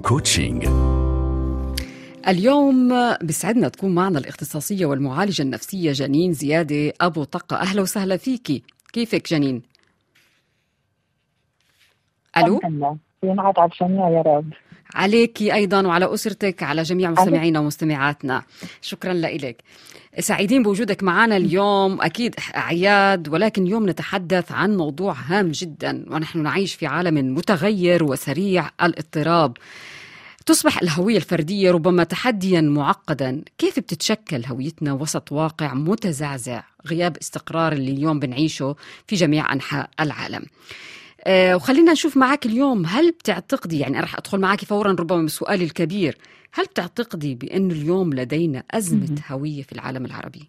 كوتشينج. اليوم بسعدنا تكون معنا الاختصاصية والمعالجة النفسية جنين زيادة أبو طقة. أهلا وسهلا فيكي. كيفك جنين؟ ألو؟ الحمد لله. ينعاد على الجميع يا رب. عليكي أيضا وعلى أسرتك، على جميع مستمعينا ومستمعاتنا. شكرا لإلك. سعيدين بوجودك معنا اليوم. أكيد أعياد، ولكن اليوم نتحدث عن موضوع هام جدا، ونحن نعيش في عالم متغير وسريع الاضطراب. تصبح الهوية الفردية ربما تحديا معقدا. كيف بتتشكل هويتنا وسط واقع متزعزع، غياب استقرار اللي اليوم بنعيشه في جميع أنحاء العالم؟ وخلينا نشوف معك اليوم، هل بتعتقدي، يعني أنا رح أدخل معك فورا ربما بسؤالي الكبير، هل بتعتقدي بأن اليوم لدينا أزمة هوية في العالم العربي؟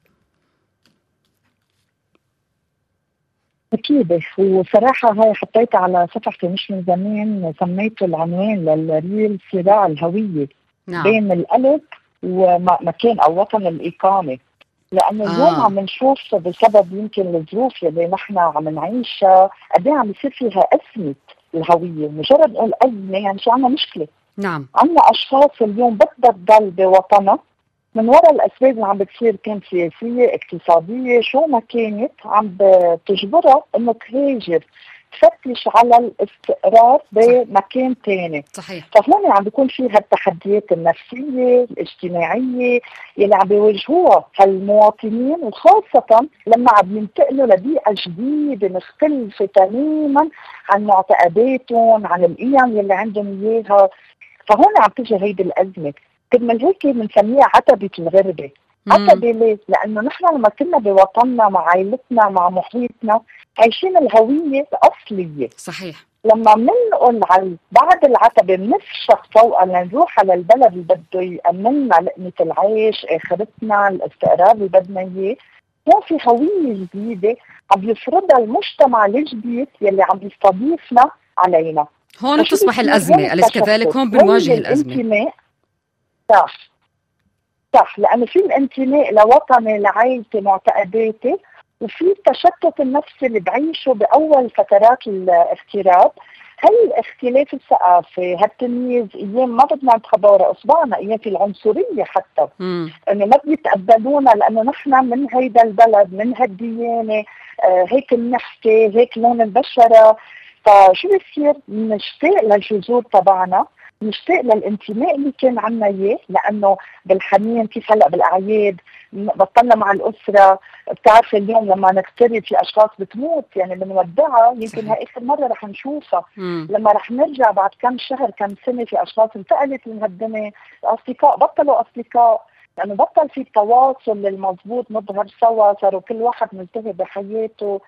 أكيد، وصراحة هاي حطيتها على صفحتي مش من زمان، سميته العنوان للريل صراع الهوية. نعم. بين القلب ومكان أو وطن الإقامة، لأنه اليوم عم نشوف بسبب يمكن الظروف اللي نحن عم نعيشها قد ايه عم يصير فيها أزمة الهوية. مجرد نقول أزمة يعني شو عنا مشكلة. نعم. عنا أشخاص اليوم بدها تضل بوطنها من وراء الأسباب اللي عم بتصير، كانت سياسية اقتصادية شو ما كانت، عم بتجبرها إنه تهاجر، تفتش على الاستقرار بمكان تاني. صحيح. فهون عم بيكون فيها التحديات النفسية الاجتماعية اللي عم بيواجهوها هالمواطنين، وخاصة لما عم ينتقلوا لبيئة جديدة مختلفة تماما عن معتقداتهم، عن القيم اللي عندهم إياها. فهون عم تيجي هيدي الأزمة. كرمال هيك بنسميها عتبة الغربة. عتبة ليه؟ لأنه نحن لما كنا بوطننا مع عائلتنا مع محيطنا عايشين الهوية الأصلية. صحيح. لما بننقل على بعد العتبة بنفشخ فوقها لنروح على البلد اللي بده يأمننا لقمة العيش، آخرتنا، الاستقرار اللي بدنا إياه، هون في هوية جديدة عم يفرضها المجتمع الجديد يلي عم يستضيفنا علينا. هون تصبح الأزمة، أليس كذلك؟ هون بنواجه الأزمة. صح، لأنه في الانتماء لوطني، لعائلتي، معتقداتي، وفي التشتت النفسي اللي بعيشه بأول فترات الاغتراب. هالاختلاف الثقافي، هالتمييز، أيام ما بدنا نتخبر أصبعنا، أيام في العنصرية حتى، إنه ما بيتقبلونا لأنه نحن من هيدا البلد، من هالديانة، هيك بنحكي، هيك لون البشرة. فشو بيصير؟ نشتاق للجذور تبعنا، نشتاق للانتماء اللي كان عنا اياه، لانه بالحنين كيف هلا بالاعياد بطلنا مع الاسره. بتعرف اليوم لما نغترب في اشخاص بتموت، يعني بنودعها، يمكن هاي اخر مره رح نشوفها. لما رح نرجع بعد كم شهر كم سنه في اشخاص انتقلت من هالدنيا، الاصدقاء بطلوا اصدقاء، لانه بطل في التواصل المضبوط، نظهر سوا، صاروا كل واحد ملتهي بحياته.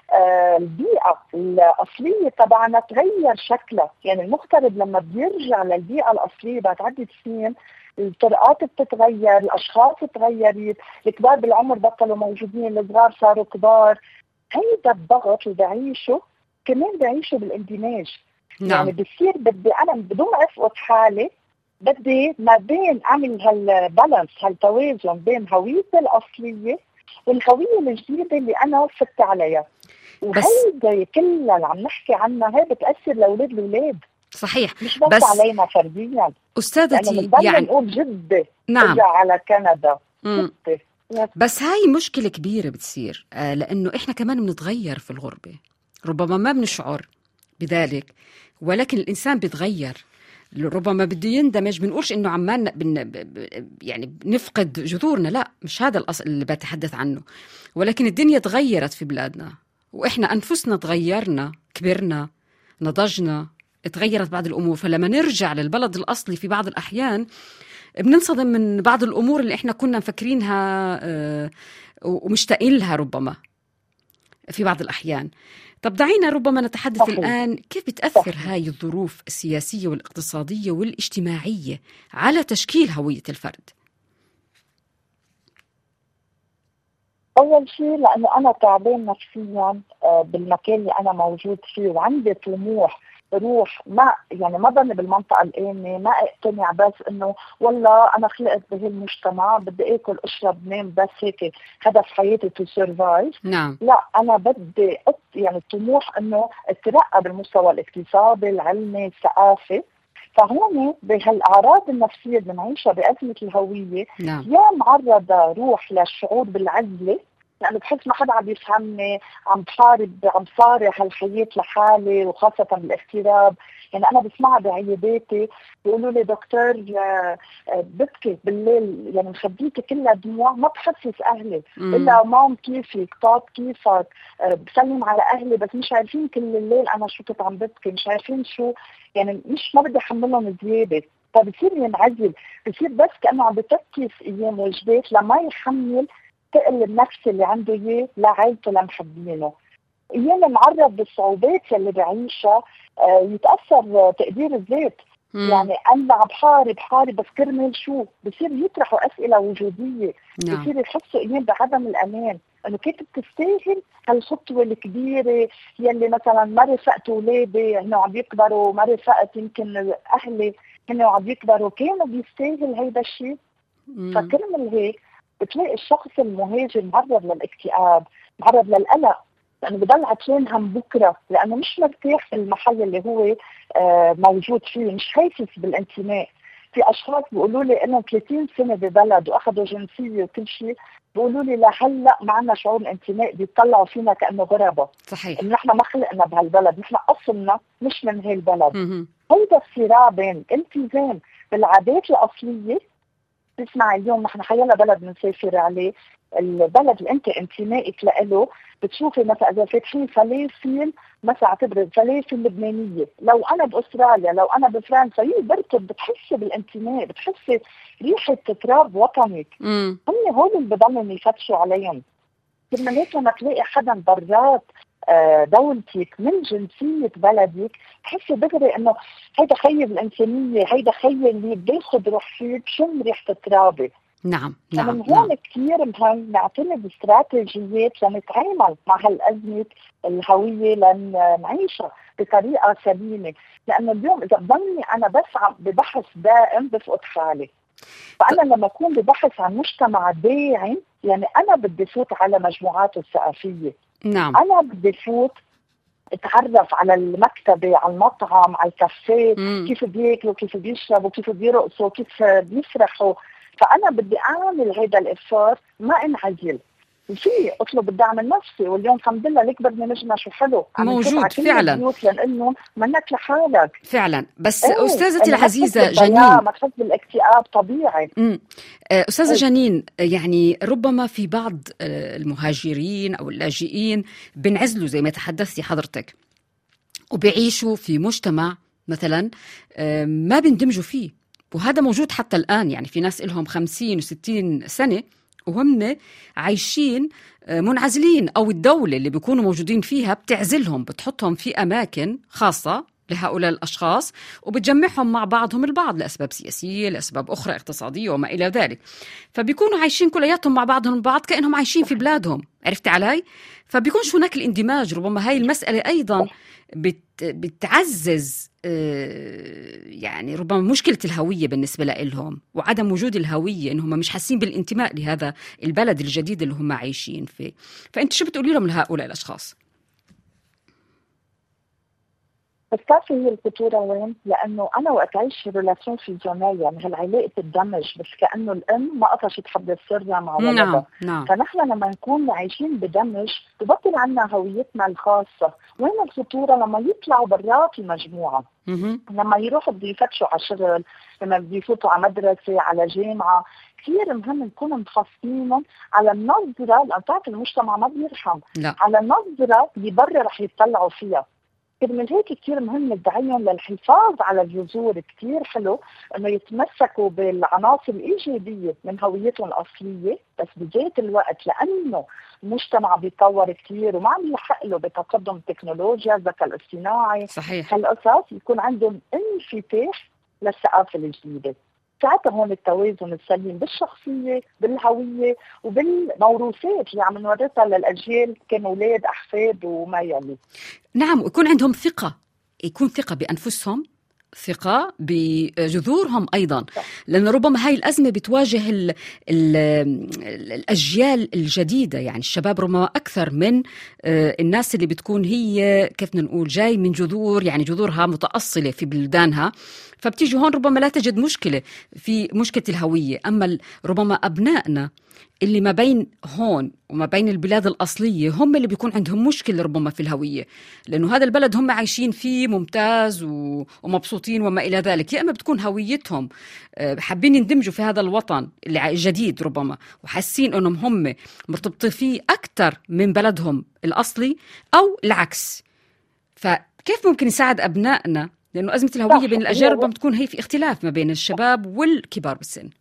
البيئة الأصلية طبعا تغير شكلها، يعني المغترب لما بيرجع للبيئة الأصلية بعد عدة سنين الطرقات بتتغير، الأشخاص تغيرت، الكبار بالعمر بطلوا موجودين، الصغار صاروا كبار. هيدا الضغط اللي بعيشه كمان بعيشه بالاندماج. نعم. يعني بصير بدي أنا بدون ما أفقد حالي، بدي ما بين أعمل هالبالانس، هالتوازن بين هويتي الأصلية والهوية الجديدة اللي أنا فت عليها. وهيدا كلها اللي عم نحكي عنها هي بتأثر لأولاد الأولاد. صحيح. مش بس علينا فرديا أستاذتي، يعني نقول جدة. نعم. ارجع على كندا جدة. بس هاي مشكلة كبيرة بتصير، لأنه إحنا كمان بنتغير في الغربة، ربما ما بنشعر بذلك، ولكن الإنسان بيتغير، ربما بده يندمج. بنقولش إنه عمان يعني بنفقد جذورنا، لا، مش هذا الأصل اللي بتحدث عنه، ولكن الدنيا تغيرت في بلادنا، وإحنا أنفسنا تغيرنا، كبرنا، نضجنا، تغيرت بعض الأمور. فلما نرجع للبلد الأصلي في بعض الأحيان بننصدم من بعض الأمور اللي إحنا كنا مفكرينها ومشتاقين لها ربما في بعض الأحيان. طب دعينا ربما نتحدث الآن كيف بتأثر هاي الظروف السياسية والاقتصادية والاجتماعية على تشكيل هوية الفرد. أول شيء لأنه أنا تعبان نفسيا بالمكان اللي أنا موجود فيه، وعندي طموح روح، ما يعني ما ضلني بالمنطقة الآمنة، ما اقتنع بس إنه والله أنا خلقت بهالمجتمع بدي آكل أشرب نام، بس هيك هدف حياتي تو سيرفايف. نعم. لا، أنا بدي يعني الطموح إنه اترقى بالمستوى الاقتصادي، العلمي، الثقافي. فهون بهالأعراض النفسية اللي بنعيشها بأزمة الهوية، نعم. يا معرضة روح للشعور بالعزلة، لأنه بحس ما حدا عم يفهمني، عم بحارب، عم صارع هالحياة لحالي، وخاصة بالاغتراب. يعني أنا بسمعها بعياداتي بيقولوا لي دكتور ببكي بالليل، يعني مخبيتي كلها دموع، ما بحسس أهلي إلا مام كيفك، طاب كيفك، بسلم على أهلي، بس مش عارفين كل الليل أنا شو كنت عم ببكي، مش عارفين شو، يعني مش ما بدي أحملهم زيادة. فبصير ينعزل، بصير بس كأنه عم بتكيف أيام وجدات لما يحمل ثقل النفسي اللي عنده إياه لعائلته لمحبينه. أيام معرض بالصعوبات اللي بعيشها يتأثر تقدير الذات. يعني أنا عم بحارب بس كرمال شو؟ بصير يطرحوا أسئلة وجودية. نعم. بصير يحسوا أيام بعدم الأمان، إنه كيف بتستاهل هالخطوة الكبيرة يلي مثلا ما رفقت أولادي هن عم يكبروا، ما رفقت يمكن أهلي هن عم يكبروا، كانوا بيستاهل هيدا الشيء. فكرمال هيك بتلاقي الشخص المهاجر معرض للاكتئاب، معرض للقلق، لأنه بضل عطلان هم بكرة، لأنه مش مرتاح في المحل اللي هو موجود فيه، مش حاسس بالانتماء. في أشخاص بيقولوا لي إنهم 30 سنة ببلد وأخذوا جنسية وكل شيء، بيقولوا لي لهلا ما عندنا شعور الانتماء، بيطلعوا فينا كأنه غربة. صحيح. نحن ما خلقنا بهالبلد، نحن أصلنا مش من هالبلد. هيدا الصراع بين التزام بالعادات الأصلية. تسمع اليوم نحن حيلا بلد بنسافر عليه، البلد اللي انت انتمائك له، بتشوفي مثلا اذا فاتحين فلافل مثلا اعتبر الفلافل اللبنانيه، لو انا باستراليا، لو انا بفرنسا، بركض، بتحسي بالانتماء، بتحسي ريحه تراب وطنك. هم هول اللي بضلوا يفتشوا عليهم. كمان هيك لما تلاقي حدا برات دولتك من جنسية بلدك، تحسي دغري انه هيدا خيي الانسانية، هيدا خيي اللي بياخد روح فيه بشم ريحة ترابي. نعم. فمن هون كثير مهم نعتمد استراتيجيات لنتعامل مع هالأزمة الهوية، لنعيشها بطريقة سليمة. لأنه اليوم إذا بضلني أنا بس ببحث دائم بفقد حالي. فأنا لما أكون ببحث عن مجتمع داعم، يعني أنا بدي فوت على مجموعات الثقافية. نعم. أنا بدي فوت اتعرف على المكتبة، على المطعم، على الكافيه، كيف بياكلوا، كيف بيشربوا، كيف بيرقصوا، كيف بيسرحوا. فأنا بدي أعمل هذا الإفار، ما انعزل. في اطلب الدعم النفسي، واليوم الحمد لله ليك برنامجنا شو حلو موجود فعلا، لانه منك لحالك فعلا. بس استاذتي العزيزه جنين، ما تحس بالاكتئاب طبيعي. استاذه جنين، يعني ربما في بعض المهاجرين او اللاجئين بنعزلوا زي ما تحدثتي حضرتك، وبيعيشوا في مجتمع مثلا ما بيندمجوا فيه، وهذا موجود حتى الآن. يعني في ناس إلهم 50 و60 سنة وهم عايشين منعزلين، أو الدولة اللي بيكونوا موجودين فيها بتعزلهم، بتحطهم في أماكن خاصة لهؤلاء الأشخاص، وبتجمعهم مع بعضهم البعض لأسباب سياسية، لأسباب أخرى اقتصادية وما إلى ذلك. فبيكونوا عايشين كلياتهم مع بعضهم البعض كأنهم عايشين في بلادهم. عرفت علي؟ فبيكونش هناك الاندماج. ربما هاي المسألة أيضا بتعزز يعني ربما مشكلة الهوية بالنسبة لهم، وعدم وجود الهوية، إنهم مش حاسين بالانتماء لهذا البلد الجديد اللي هم عايشين فيه. فأنت شو بتقولي لهم لهؤلاء الأشخاص؟ بس تعرفي هي الخطورة وين؟ لأنه أنا وقت أعيش ريلاسيون فيزيونية، يعني هالعلاقة الدمج، بس كأنه الأم ما قطشت حبل سرها مع ولدها. نعم. فنحن لما نكون عايشين بدمج ببطل عنا هويتنا الخاصة. وين الخطورة؟ لما يطلعوا برات المجموعة، لما يروحوا بده يفتشوا على شغل، لما بده يفوتوا على مدرسة، على جامعة، كثير مهم نكون مخصصينهم على النظرة، لأن تعرف المجتمع ما بيرحم، على النظرة اللي برا رح يطلعوا فيها. من هيك كتير مهم ندعيهم للحفاظ على الجذور. كتير حلو انه يتمسكوا بالعناصر الايجابيه من هويتهم الاصليه، بس بذات الوقت لانه المجتمع بيتطور كتير وما عم يلحق له بتقدم التكنولوجيا، الذكاء الاصطناعي، صحيح. هالقصص، يكون عندهم انفتاح للثقافه الجديده. ساعتها هون التوازن السليم بالشخصية، بالهوية، وبالموروثات اللي عم نورثها للأجيال، كان أولاد أحفاد وما يلي. نعم، ويكون عندهم ثقة، يكون ثقة بأنفسهم ثقة بجذورهم أيضا، لأن ربما هاي الأزمة بتواجه الأجيال الجديدة، يعني الشباب ربما أكثر من الناس اللي بتكون هي كيف نقول جاي من جذور، يعني جذورها متأصلة في بلدانها، فبتيجي هون ربما لا تجد مشكلة في مشكلة الهوية. أما ربما أبنائنا اللي ما بين هون وما بين البلاد الأصلية هم اللي بيكون عندهم مشكلة ربما في الهوية، لأنه هذا البلد هم عايشين فيه ممتاز ومبسوطين وما إلى ذلك، يا أما بتكون هويتهم حابين يندمجوا في هذا الوطن الجديد ربما، وحاسين أنهم هم مرتبطين فيه أكثر من بلدهم الأصلي أو العكس. فكيف ممكن يساعد أبنائنا؟ لأنه أزمة الهوية بين الأجيال ربما بتكون هي في اختلاف ما بين الشباب والكبار بالسن.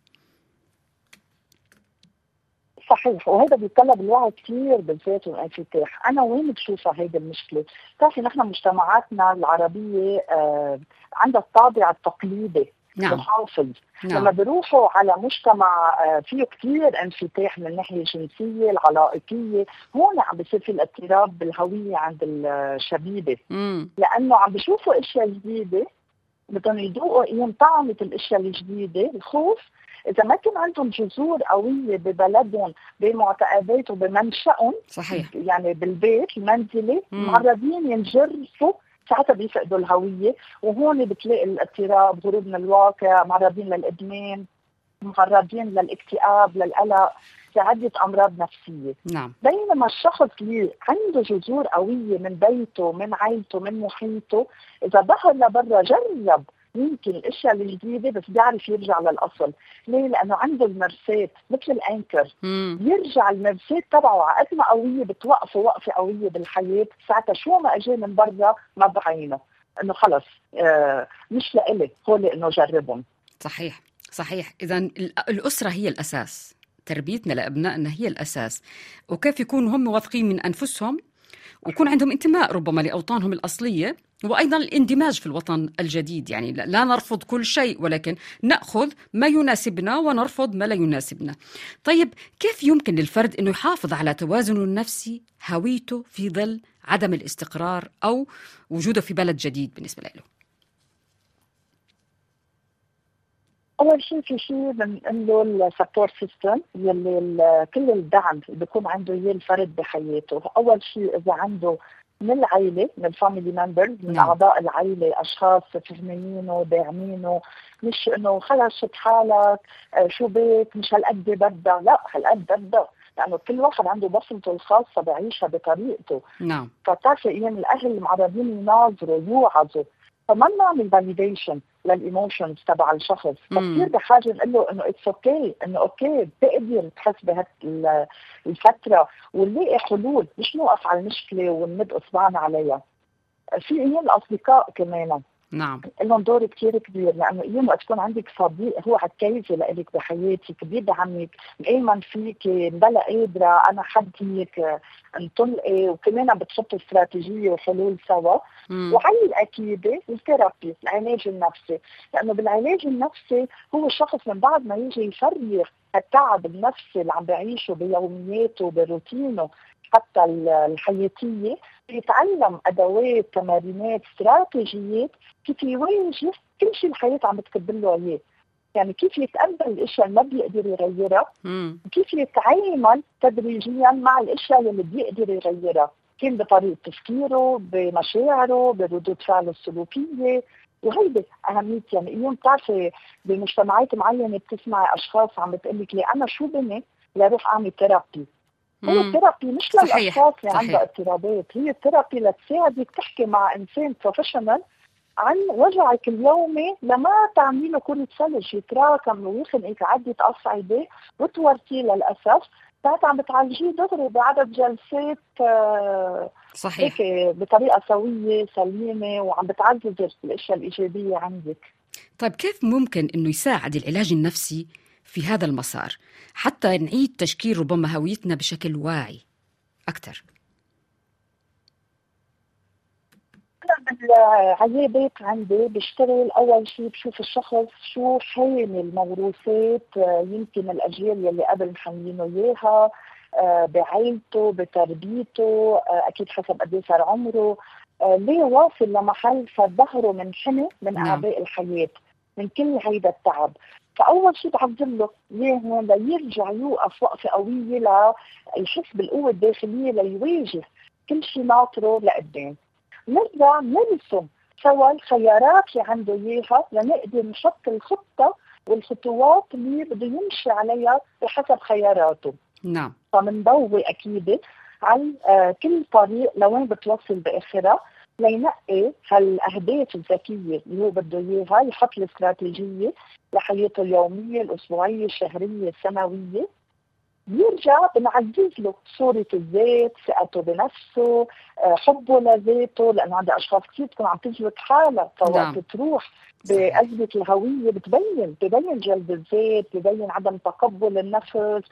صحيح، وهذا بيتطلب الوعي كثير بالذات والانفتاح. انا وين بشوفها هيدي المشكله؟ بتعرفي نحن مجتمعاتنا العربيه عندها الطابع التقليدي محافظ. لما بيروحوا على مجتمع فيه كثير انفتاح من الناحيه الجنسيه العلائقيه، هون عم بيصير في الاضطراب بالهويه عند الشبيبه، لانه عم بيشوفوا اشياء جديده، بدهم يذوقوا ايام طعمه الاشياء الجديده. الخوف إذا ما كان عندهم جذور قوية ببلدهم بمعتقداتهم بمنشأهم، صحيح، يعني بالبيت المنزلي، معرضين ينجرفوا، ساعتها بيفقدوا الهوية، وهون بتلاقي الاضطراب، هروب من الواقع، معرضين للإدمان، معرضين للاكتئاب، للقلق، لعدة أمراض نفسية. نعم. بينما الشخص اللي عنده جذور قوية من بيته، من عائلته، من محيطه، إذا ظهر لبرا جرب يمكن الاشياء الجديده، بس بيعرف يرجع للاصل. ليه؟ لانه عنده المرسات مثل الانكر، يرجع المرسات تبعه على قد ما قويه بتوقفه وقفه قويه بالحياه، ساعتها شو ما اجى من برا ما بعينه انه خلص مش لإلي هول انه جربهم. صحيح صحيح. اذا الاسره هي الاساس، تربيتنا لابنائنا هي الاساس، وكيف يكونوا هم واثقين من انفسهم ويكون عندهم انتماء ربما لأوطانهم الأصلية، وأيضا الاندماج في الوطن الجديد. يعني لا نرفض كل شيء، ولكن نأخذ ما يناسبنا ونرفض ما لا يناسبنا. طيب كيف يمكن للفرد أنه يحافظ على توازنه النفسي، هويته، في ظل عدم الاستقرار أو وجوده في بلد جديد بالنسبة له؟ أول شيء في شيء بنقول له السبورت سيستم، يلي كل الدعم اللي بيكون عنده إياه الفرد بحياته. أول شيء إذا عنده من العائلة، من الفاميلي ممبرز، من أعضاء العائلة أشخاص فهمينه داعمينه، مش إنه خلص شد حالك شو بيك مش هالقد بدها، لا هالقد بدها، لأنه كل واحد عنده بصمته الخاصة بعيشها بطريقته. نعم. فبتعرفي أيام الأهل المعرضين يناظروا يوعظوا، فما نعمل فاليديشن للايموشنز تبع الشخص، فكثير بحاجه نقول له انه اتس اوكي، انه اوكي بتقدر تحس بهالفتره ونلاقي حلول، مش نوقف على المشكله ونمد اصبعنا عليها. في ايام الاصدقاء كمان نعم لهم دور كثير كبير، لانه ايام وقت تكون عندك صديق هو عكايزه لك بحياتك، بيدعمك، مآمن فيك، بلا قادره انا حديك انطلقي، وكمان بتحطوا استراتيجيه وحلول سوا. وعلى الاكيد الثيرابي، العلاج النفسي، لانه بالعلاج النفسي هو الشخص من بعد ما يجي يفرغ التعب النفسي اللي عم بعيشه بيومياته بروتينه حتى الحياتيه، يتعلم ادوات، تمارينات، استراتيجيات كيف يواجه كل شيء الحياه عم بتكب له اياه. يعني كيف يتقبل الاشياء اللي ما بيقدر يغيرها، كيف يتعامل تدريجيا مع الاشياء اللي بيقدر يغيرها، كان بطريقه تفكيره، بمشاعره، بردود فعله السلوكيه. وهيدي اهميه. يعني اليوم بتعرفي بمجتمعات معينه بتسمعي اشخاص عم بتقلك لي انا شو بني لاروح اعمل ثيرابي. هو الثيرابي مش للاشخاص اللي عندها اضطرابات، هي الثيرابي لتساعدك تحكي مع انسان بروفيشنال عن وجعك اليومي، لما تعملي له كرة ثلج يتراكم ويخنقك عدة أصعدة وتورطيه للأسف، ساعتها عم بتعالجيه دغري بعدد جلسات صحيح هيك بطريقة سوية سليمة، وعم بتعزز الأشياء الإيجابية عندك. طيب كيف ممكن إنه يساعد العلاج النفسي في هذا المسار حتى نعيد تشكيل ربما هويتنا بشكل واعي أكثر؟ بالعيادات عندي بشتغل أول شيء بشوف الشخص شو حامل الموروثات، يمكن الأجيال يلي قبل محملينه إياها بعائلته بتربيته، أكيد حسب قد ايه صار عمره، ليه واصل لمحل فظهره منحني من نعم. أعباء الحياة، من كل هيدا التعب. فأول شيء بعزم له إياه هون ليرجع يوقف وقفة قوية، ليحس بالقوة الداخلية ليواجه كل شيء ناطره لقدام. نرجع نرسم سوا الخيارات اللي عنده إياها لنقدر نحط الخطة والخطوات اللي بده يمشي عليها بحسب خياراته. نعم. فمنضوي أكيد على كل طريق لوين بتوصل بآخرها، لينقي هالأهداف الذكية اللي هو بده إياها، يحط الاستراتيجية لحياته اليومية الأسبوعية الشهرية السنوية. يرجع بنعزز له صورة الذات، ثقته بنفسه، حبه لذاته، لأنه عند أشخاص كثير تكون عم تجلد حالها، فوقت تروح بأزمة الهوية ببين جلد الذات، ببين عدم تقبل النفس،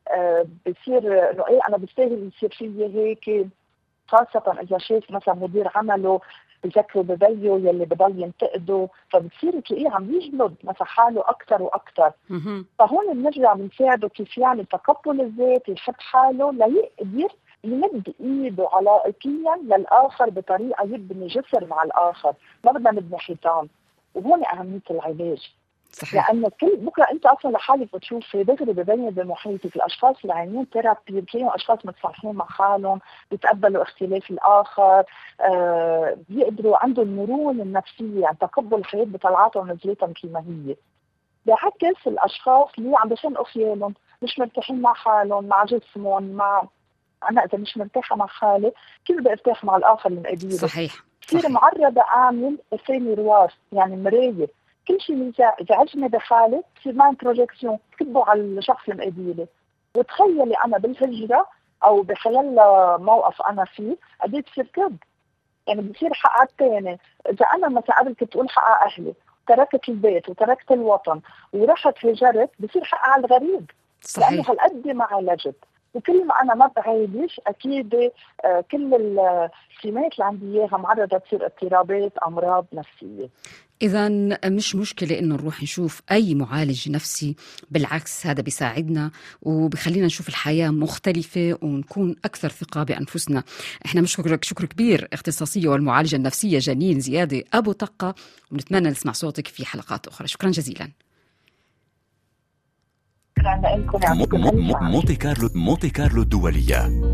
بصير انه ايه انا بستاهل يصير فيي هيك، خاصة اذا شايف مثلا مدير عمله بذكره ببيه يلي بضل ينتقده، فبتصير تلاقيه عم يجلد مثلا حاله اكثر واكثر. فهون بنرجع بنساعده كيف يعني تقبل الذات، يحب حاله ليقدر يمد ايده علائقيا للاخر بطريقه يبني جسر مع الاخر، ما بدنا نبني حيطان. وهون اهميه العلاج. صحيح. لأنه كل بكرة أنت أصلا لحالك بتشوفي دغري ببين بمحيطك الأشخاص اللي عايزين ثيرابي بتلاقيهم أشخاص متصالحين مع حالهم، بيتقبلوا اختلاف الآخر، بيقدروا عندهم مرونة النفسية، يعني تقبل الحياة بطلعاتها ونزلاتها مثل ما هي. بعكس الأشخاص اللي عم بيخنقوا خيالهم، مش مرتاحين مع حالهم، مع جسمهم، مع أنا إذا مش مرتاحة مع حالي كيف بدي أرتاح مع الآخر اللي مقابله؟ صحيح. كثير معرضة أعمل ثاني رواس، يعني مراية، كل شيء يزعجني بحالي بصير معي بروجيكسيون كتبه على الشخص المقابلي، وتخيلي انا بالهجره او بخلال موقف انا فيه قد ايه بصير كذب. يعني بصير حق على الثاني. اذا انا مثلا قبل كنت اقول حق على اهلي، تركت البيت وتركت الوطن ورحت هجرت، بصير حق على الغريب. صحيح. لانه هالقد ما عالجت، وكل ما انا ما بعالج اكيد كل السمات اللي عندي اياها معرضه تصير اضطرابات، امراض نفسيه. إذا مش مشكلة إنه نروح نشوف أي معالج نفسي، بالعكس هذا بيساعدنا وبخلينا نشوف الحياة مختلفة ونكون أكثر ثقة بأنفسنا. إحنا بنشكرك شكر كبير اختصاصية والمعالجة النفسية جنين زيادة أبو طقة، ونتمنى نسمع صوتك في حلقات أخرى. شكرا جزيلا. مونتي كارلو الدولية.